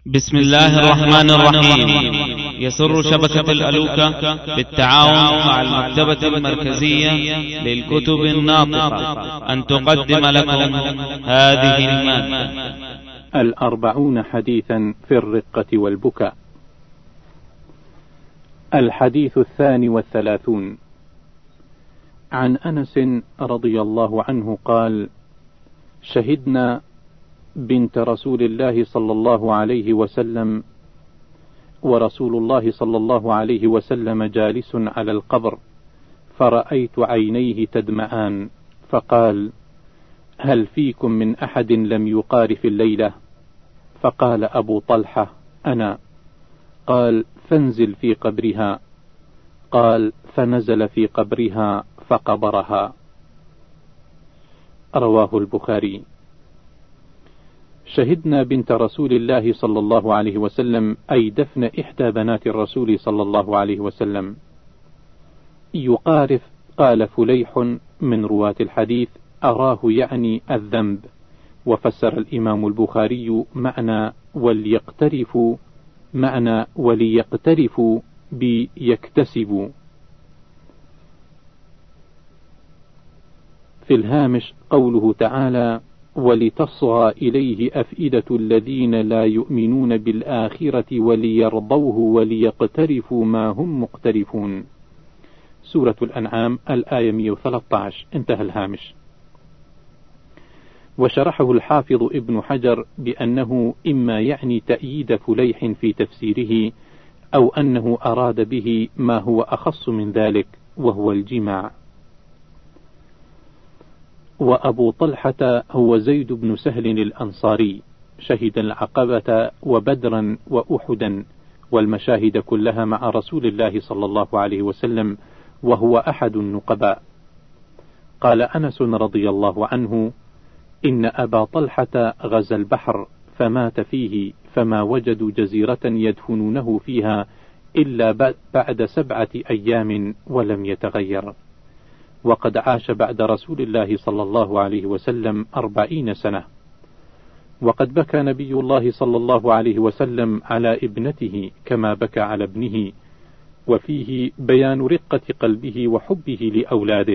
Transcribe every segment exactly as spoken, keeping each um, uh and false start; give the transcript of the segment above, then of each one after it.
بسم الله الرحمن الرحيم. يسر شبكة الألوكة بالتعاون مع المكتبة المركزية للكتب الناطقة أن تقدم لكم هذه المادة. الأربعون حديثا في الرقة والبكاء. الحديث الثاني والثلاثون. عن أنس رضي الله عنه قال: شهدنا بنت رسول الله صلى الله عليه وسلم، ورسول الله صلى الله عليه وسلم جالس على القبر، فرأيت عينيه تدمعان، فقال: هل فيكم من أحد لم يقارف الليلة؟ فقال أبو طلحة: أنا. قال: فانزل في قبرها. قال: فنزل في قبرها فقبرها. رواه البخاري. شهدنا بنت رسول الله صلى الله عليه وسلم، أي دفن إحدى بنات الرسول صلى الله عليه وسلم. يقارف، قال فليح من رواة الحديث: أراه يعني الذنب. وفسر الإمام البخاري معنى وليقترفوا معنى وليقترفوا بيكتسبوا. في الهامش قوله تعالى: ولتصغى إليه أفئدة الذين لا يؤمنون بالآخرة وليرضوه وليقترفوا ما هم مقترفون. سورة الأنعام الآية مئة وثلاثة عشر. انتهى الهامش. وشرحه الحافظ ابن حجر بأنه إما يعني تأييد فليح في تفسيره، أو أنه أراد به ما هو أخص من ذلك، وهو الجماع. وأبو طلحة هو زيد بن سهل الأنصاري، شهد العقبة وبدرا وأحدا والمشاهد كلها مع رسول الله صلى الله عليه وسلم، وهو أحد النقباء. قال أنس رضي الله عنه: إن أبا طلحة غزا البحر فمات فيه، فما وجدوا جزيرة يدفنونه فيها إلا بعد سبعة أيام ولم يتغير. وقد عاش بعد رسول الله صلى الله عليه وسلم أربعين سنة. وقد بكى نبي الله صلى الله عليه وسلم على ابنته كما بكى على ابنه، وفيه بيان رقة قلبه وحبه لأولاده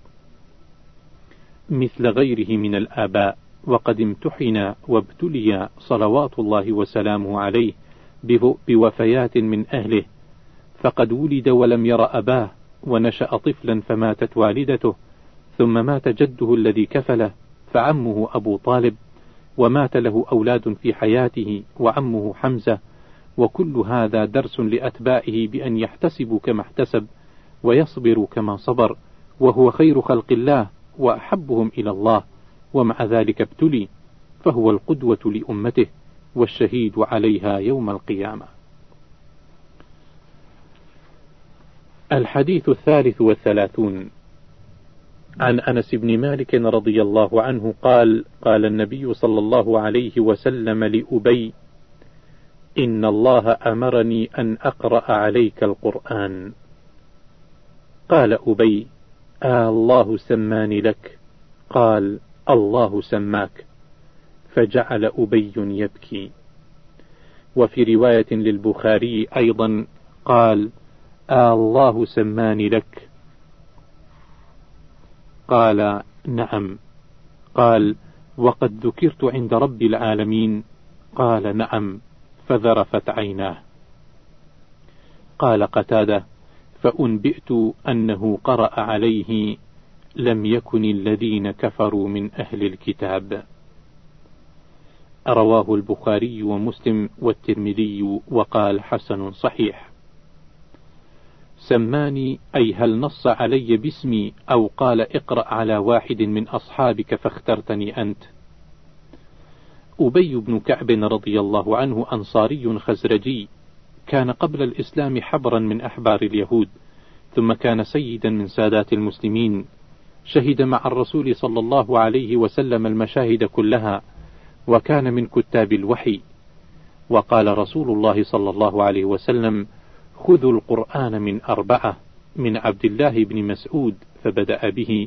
مثل غيره من الآباء. وقد امتحن وابتلي صلوات الله وسلامه عليه بوفيات من أهله، فقد ولد ولم ير أباه، ونشأ طفلا فماتت والدته، ثم مات جده الذي كفله، فعمه أبو طالب، ومات له أولاد في حياته وعمه حمزة. وكل هذا درس لأتباعه بأن يحتسبوا كما احتسب، ويصبروا كما صبر، وهو خير خلق الله وأحبهم إلى الله، ومع ذلك ابتلي، فهو القدوة لأمته والشهيد عليها يوم القيامة. الحديث الثالث والثلاثون. عن أنس بن مالك رضي الله عنه قال: قال النبي صلى الله عليه وسلم لأبي: إن الله أمرني أن أقرأ عليك القرآن. قال أبي: آه الله سماني لك؟ قال: الله سماك. فجعل أبي يبكي. وفي رواية للبخاري أيضا قال: آه الله سماني لك؟ قال: نعم. قال: وقد ذكرت عند رب العالمين؟ قال: نعم. فذرفت عيناه. قال قتادة: فأنبئت أنه قرأ عليه: لم يكن الذين كفروا من أهل الكتاب. رواه البخاري ومسلم والترمذي، وقال: حسن صحيح. سماني، أي هل نص علي باسمي أو قال اقرأ على واحد من أصحابك فاخترتني أنت؟ أبي بن كعب رضي الله عنه أنصاري خزرجي، كان قبل الإسلام حبرا من أحبار اليهود، ثم كان سيدا من سادات المسلمين، شهد مع الرسول صلى الله عليه وسلم المشاهد كلها، وكان من كتاب الوحي. وقال رسول الله صلى الله عليه وسلم: خذوا القرآن من أربعة: من عبد الله بن مسعود فبدأ به،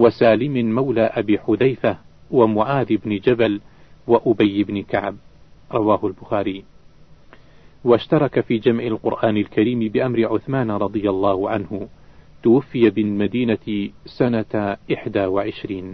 وسالم مولى أبي حذيفة، ومعاذ بن جبل، وأبي بن كعب. رواه البخاري. واشترك في جمع القرآن الكريم بأمر عثمان رضي الله عنه، توفي بالمدينة سنة إحدى وعشرين.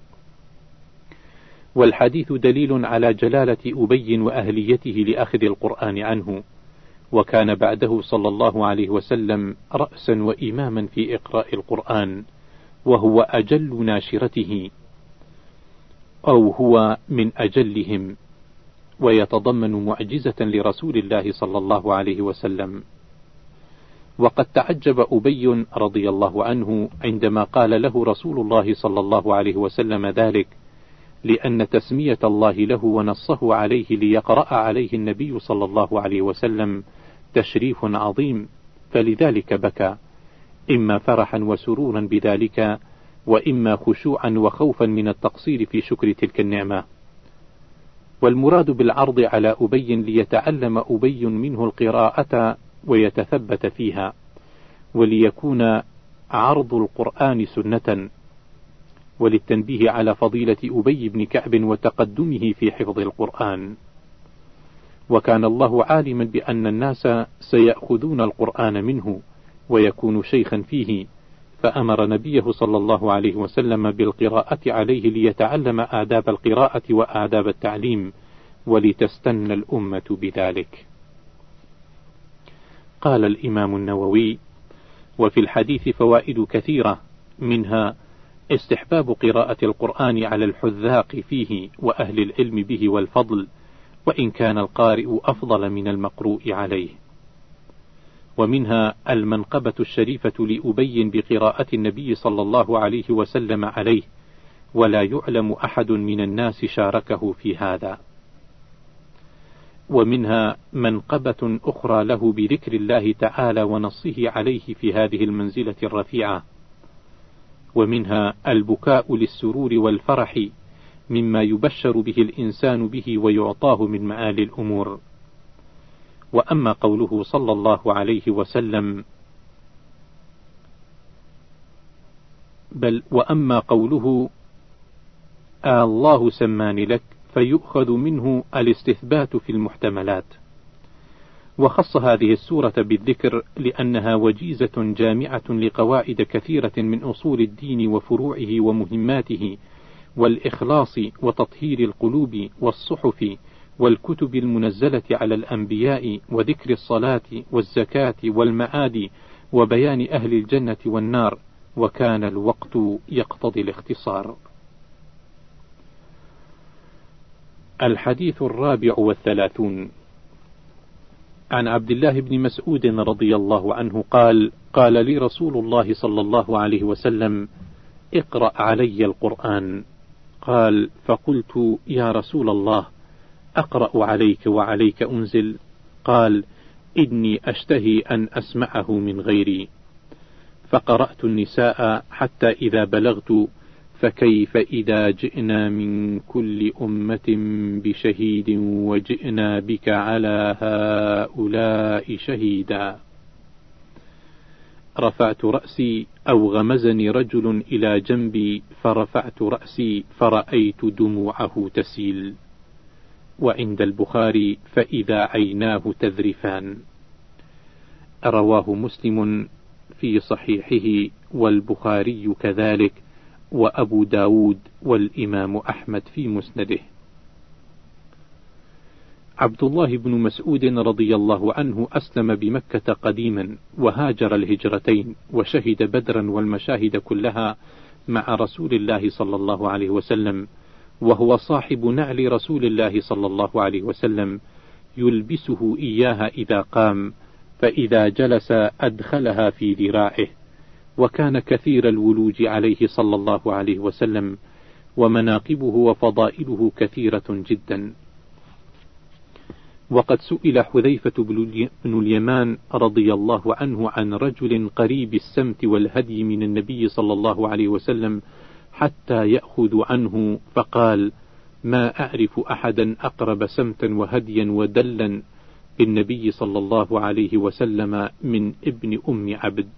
والحديث دليل على جلالة أبي وأهليته لأخذ القرآن عنه، وكان بعده صلى الله عليه وسلم رأسا وإماما في إقراء القرآن، وهو أجل ناشرته أو هو من أجلهم، ويتضمن معجزة لرسول الله صلى الله عليه وسلم. وقد تعجب أبي رضي الله عنه عندما قال له رسول الله صلى الله عليه وسلم ذلك، لأن تسمية الله له ونصه عليه ليقرأ عليه النبي صلى الله عليه وسلم تشريف عظيم، فلذلك بكى، إما فرحا وسرورا بذلك، وإما خشوعا وخوفا من التقصير في شكر تلك النعمة. والمراد بالعرض على أبي ليتعلم أبي منه القراءة ويتثبت فيها، وليكون عرض القرآن سنة، وللتنبيه على فضيلة أبي بن كعب وتقدمه في حفظ القرآن. وكان الله عالما بأن الناس سيأخذون القرآن منه ويكون شيخا فيه، فأمر نبيه صلى الله عليه وسلم بالقراءة عليه ليتعلم آداب القراءة وآداب التعليم، ولتستن الأمة بذلك. قال الإمام النووي: وفي الحديث فوائد كثيرة، منها استحباب قراءة القرآن على الحذاق فيه وأهل العلم به والفضل، وإن كان القارئ أفضل من المقروء عليه. ومنها المنقبة الشريفة لأبي بقراءة النبي صلى الله عليه وسلم عليه، ولا يعلم أحد من الناس شاركه في هذا. ومنها منقبة أخرى له بذكر الله تعالى ونصه عليه في هذه المنزلة الرفيعة. ومنها البكاء للسرور والفرح مما يبشر به الإنسان به ويعطاه من معالي الأمور. وأما قوله صلى الله عليه وسلم بل وأما قوله آه الله سماني لك، فيؤخذ منه الاستثبات في المحتملات. وخص هذه السورة بالذكر لأنها وجيزة جامعة لقواعد كثيرة من أصول الدين وفروعه ومهماته، والإخلاص وتطهير القلوب والصحف والكتب المنزلة على الأنبياء، وذكر الصلاة والزكاة والمعاد، وبيان أهل الجنة والنار، وكان الوقت يقتضي الاختصار. الحديث الرابع والثلاثون. عن عبد الله بن مسعود رضي الله عنه قال: قال لي رسول الله صلى الله عليه وسلم: اقرأ علي القرآن. قال: فقلت: يا رسول الله، أقرأ عليك وعليك أنزل؟ قال: إني أشتهي أن أسمعه من غيري. فقرأت النساء حتى إذا بلغت: فكيف إذا جئنا من كل أمة بشهيد وجئنا بك على هؤلاء شهيدا. رفعت رأسي أو غمزني رجل إلى جنبي فرفعت رأسي فرأيت دموعه تسيل. وعند البخاري: فإذا عيناه تذرفان. رواه مسلم في صحيحه، والبخاري كذلك، وأبو داود، والإمام أحمد في مسنده. عبد الله بن مسعود رضي الله عنه أسلم بمكة قديما، وهاجر الهجرتين، وشهد بدرا والمشاهد كلها مع رسول الله صلى الله عليه وسلم، وهو صاحب نعل رسول الله صلى الله عليه وسلم، يلبسه إياها إذا قام، فإذا جلس أدخلها في ذراعه. وكان كثير الولوج عليه صلى الله عليه وسلم، ومناقبه وفضائله كثيرة جدا. وقد سئل حذيفة بن اليمان رضي الله عنه عن رجل قريب السمت والهدي من النبي صلى الله عليه وسلم حتى يأخذ عنه، فقال: ما أعرف أحدا أقرب سمتا وهديا ودلا بالنبي صلى الله عليه وسلم من ابن أم عبد.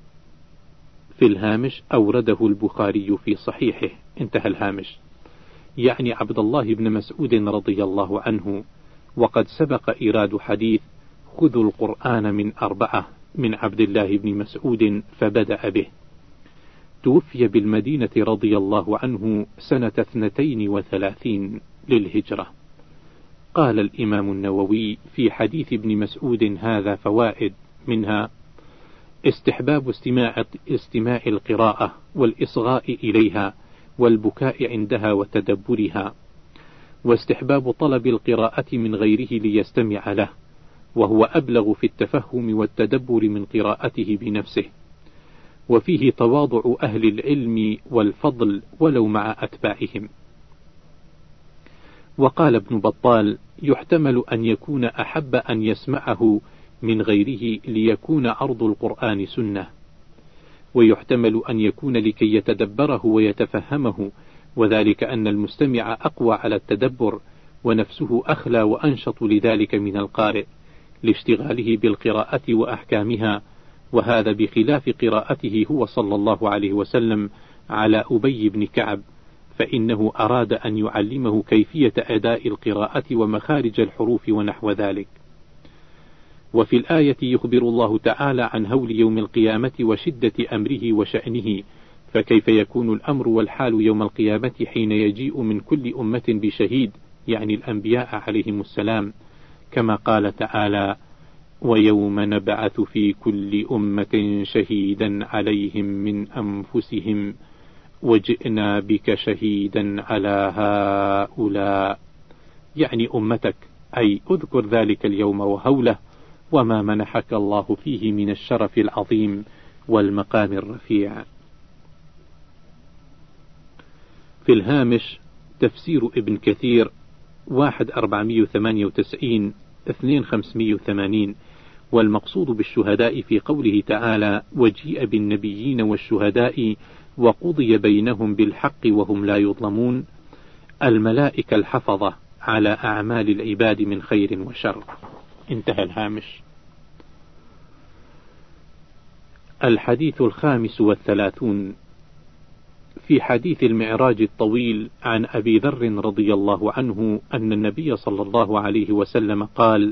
في الهامش: أورده البخاري في صحيحه. انتهى الهامش. يعني عبد الله بن مسعود رضي الله عنه، وقد سبق إيراد حديث خذوا القرآن من أربعة من عبد الله بن مسعود فبدأ به. توفي بالمدينة رضي الله عنه سنة اثنتين وثلاثين للهجرة. قال الإمام النووي في حديث ابن مسعود هذا فوائد، منها استحباب استماع, استماع القراءة والإصغاء إليها والبكاء عندها وتدبرها، واستحباب طلب القراءة من غيره ليستمع له، وهو أبلغ في التفهم والتدبر من قراءته بنفسه، وفيه تواضع أهل العلم والفضل ولو مع أتباعهم. وقال ابن بطال يحتمل أن يكون أحب أن يسمعه من غيره ليكون عرض القرآن سنة، ويحتمل أن يكون لكي يتدبره ويتفهمه، وذلك أن المستمع أقوى على التدبر ونفسه أخلى وأنشط لذلك من القارئ لاشتغاله بالقراءة وأحكامها، وهذا بخلاف قراءته هو صلى الله عليه وسلم على أبي بن كعب، فإنه أراد أن يعلمه كيفية أداء القراءة ومخارج الحروف ونحو ذلك. وفي الآية يخبر الله تعالى عن هول يوم القيامة وشدة أمره وشأنه، فكيف يكون الأمر والحال يوم القيامة حين يجيء من كل أمة بشهيد، يعني الأنبياء عليهم السلام، كما قال تعالى ويوم نبعث في كل أمة شهيدا عليهم من أنفسهم وجئنا بك شهيدا على هؤلاء، يعني أمتك، أي أذكر ذلك اليوم وهوله وما منحك الله فيه من الشرف العظيم والمقام الرفيع. في الهامش تفسير ابن كثير واحد أربعمائة وثمانية وتسعين اثنين خمسمائة وثمانين. والمقصود بالشهداء في قوله تعالى وجيء بالنبيين والشهداء وقضي بينهم بالحق وهم لا يظلمون، الملائكة الحفظة على أعمال العباد من خير وشر. انتهى الهامش. الحديث الخامس والثلاثون في حديث المعراج الطويل عن أبي ذر رضي الله عنه أن النبي صلى الله عليه وسلم قال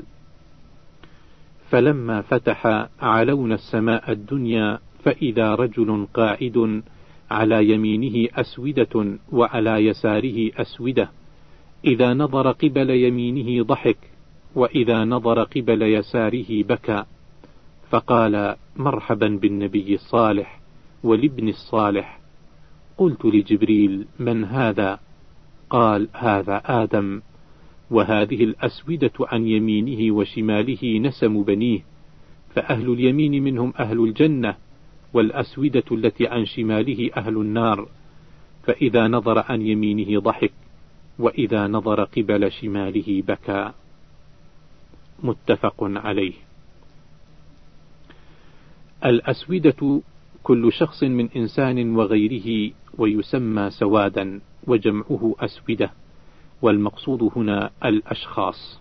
فلما فتح علونا السماء الدنيا فإذا رجل قاعد على يمينه أسودة وعلى يساره أسودة، إذا نظر قبل يمينه ضحك وإذا نظر قبل يساره بكى، فقال مرحبا بالنبي الصالح والابن الصالح. قلت لجبريل من هذا؟ قال هذا آدم، وهذه الأسودة عن يمينه وشماله نسم بنيه، فأهل اليمين منهم أهل الجنة، والأسودة التي عن شماله أهل النار، فإذا نظر عن يمينه ضحك وإذا نظر قبل شماله بكى. متفق عليه. الأسودة كل شخص من إنسان وغيره، ويسمى سوادا، وجمعه أسودة، والمقصود هنا الأشخاص.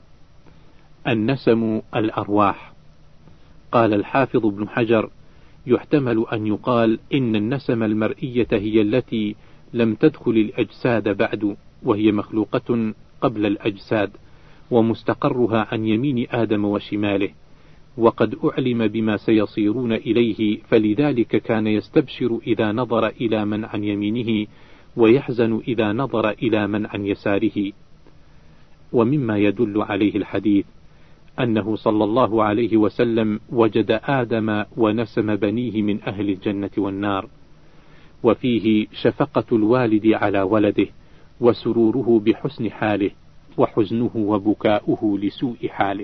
النسم الأرواح. قال الحافظ ابن حجر يحتمل أن يقال إن النسم المرئية هي التي لم تدخل الأجساد بعد، وهي مخلوقة قبل الأجساد، ومستقرها عن يمين آدم وشماله، وقد أعلم بما سيصيرون إليه، فلذلك كان يستبشر إذا نظر إلى من عن يمينه ويحزن إذا نظر إلى من عن يساره. ومما يدل عليه الحديث أنه صلى الله عليه وسلم وجد آدم ونسم بنيه من أهل الجنة والنار، وفيه شفقة الوالد على ولده، وسروره بحسن حاله، وحزنه وبكاؤه لسوء حاله.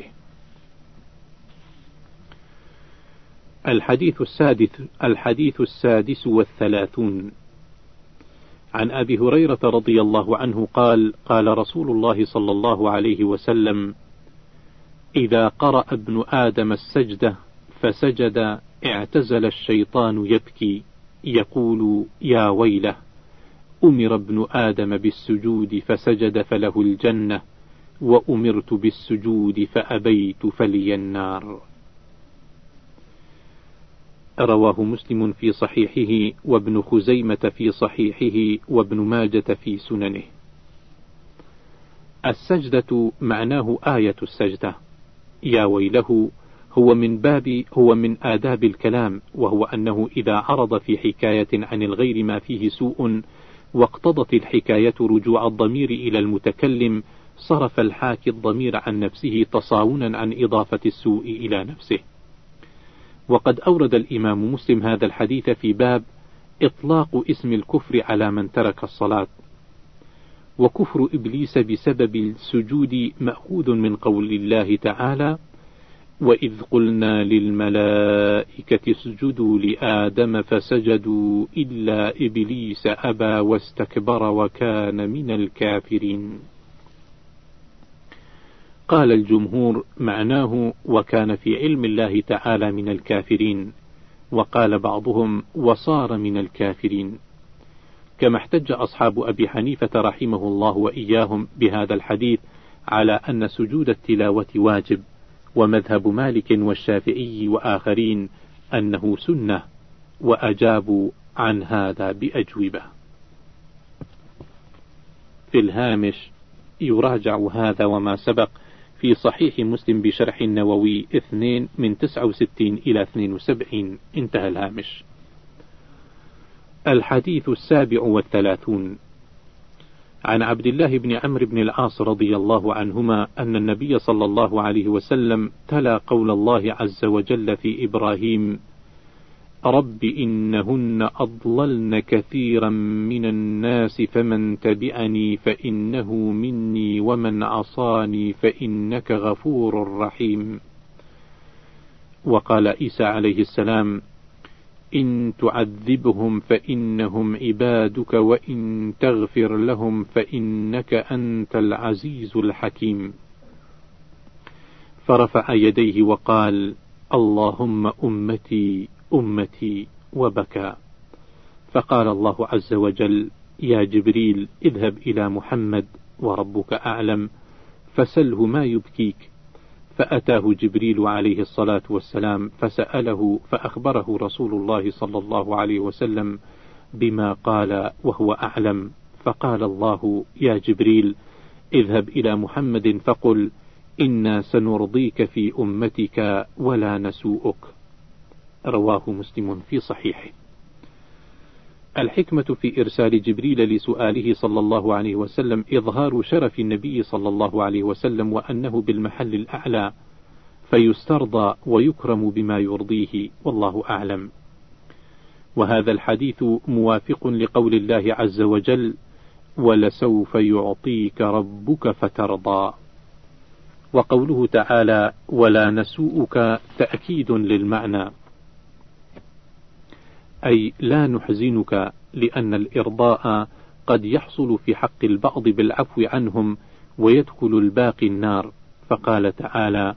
الحديث السادس الحديث السادس والثلاثون عن أبي هريرة رضي الله عنه قال قال رسول الله صلى الله عليه وسلم إذا قرأ ابن آدم السجدة فسجد اعتزل الشيطان يبكي يقول يا ويله، أمر ابن آدم بالسجود فسجد فله الجنة، وأمرت بالسجود فأبيت فلي النار. رواه مسلم في صحيحه، وابن خزيمة في صحيحه، وابن ماجة في سننه. السجدة معناه آية السجدة. يا ويله هو من باب هو من آداب الكلام، وهو أنه إذا عرض في حكاية عن الغير ما فيه سوء واقتضت الحكاية رجوع الضمير إلى المتكلم، صرف الحاكي الضمير عن نفسه تصاونا عن إضافة السوء إلى نفسه. وقد أورد الإمام مسلم هذا الحديث في باب إطلاق اسم الكفر على من ترك الصلاة. وكفر إبليس بسبب السجود مأخوذ من قول الله تعالى: وإذ قلنا للملائكة اسجدوا لآدم فسجدوا إلا إبليس أبى واستكبر وكان من الكافرين. قال الجمهور معناه وكان في علم الله تعالى من الكافرين، وقال بعضهم وصار من الكافرين، كما احتج أصحاب أبي حنيفة رحمه الله وإياهم بهذا الحديث على أن سجود التلاوة واجب، ومذهب مالك والشافعي وآخرين أنه سنة، وأجابوا عن هذا بأجوبة. في الهامش يراجع هذا وما سبق في صحيح مسلم بشرح النووي اثنين من تسعة وستين إلى اثنين وسبعين. انتهى الهامش. الحديث السابع والثلاثون. عن عبد الله بن عمرو بن العاص رضي الله عنهما أن النبي صلى الله عليه وسلم تلا قول الله عز وجل في إبراهيم: رب إنهن أضللن كثيرا من الناس فمن تبعني فإنه مني ومن عصاني فإنك غفور رحيم. وقال عيسى عليه السلام: إن تعذبهم فإنهم عبادك وإن تغفر لهم فإنك أنت العزيز الحكيم. فرفع يديه وقال: اللهم أمتي أمتي، وبكى. فقال الله عز وجل: يا جبريل اذهب إلى محمد وربك أعلم فسله ما يبكيك. فأتاه جبريل عليه الصلاة والسلام فسأله، فأخبره رسول الله صلى الله عليه وسلم بما قال وهو أعلم. فقال الله: يا جبريل اذهب إلى محمد فقل: إنا سنرضيك في أمتك ولا نسوءك. رواه مسلم في صحيحه. الحكمة في إرسال جبريل لسؤاله صلى الله عليه وسلم إظهار شرف النبي صلى الله عليه وسلم وأنه بالمحل الأعلى، فيسترضى ويكرم بما يرضيه، والله أعلم. وهذا الحديث موافق لقول الله عز وجل: ولسوف يعطيك ربك فترضى. وقوله تعالى: ولا نسوءك تأكيد للمعنى، أي لا نحزنك، لأن الإرضاء قد يحصل في حق البعض بالعفو عنهم ويدخل الباقي النار. فقال تعالى: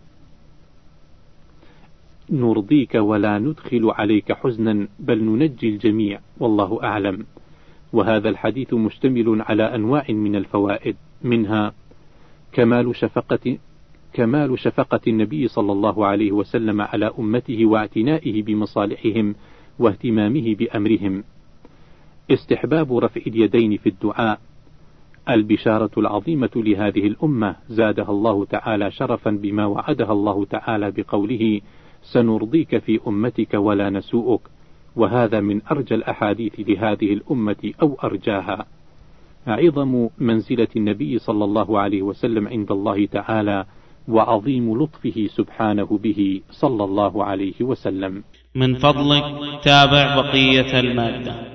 نرضيك ولا ندخل عليك حزنا بل ننجي الجميع، والله أعلم. وهذا الحديث مشتمل على أنواع من الفوائد، منها كمال شفقة كمال شفقة النبي صلى الله عليه وسلم على أمته واعتنائه بمصالحهم واهتمامه بأمرهم، استحباب رفع اليدين في الدعاء، البشارة العظيمة لهذه الأمة زادها الله تعالى شرفا بما وعدها الله تعالى بقوله: سنرضيك في أمتك ولا نسوءك، وهذا من أرجى الأحاديث لهذه الأمة أو أرجاها. عظم منزلة النبي صلى الله عليه وسلم عند الله تعالى، وعظيم لطفه سبحانه به صلى الله عليه وسلم. من فضلك تابع بقية المادة.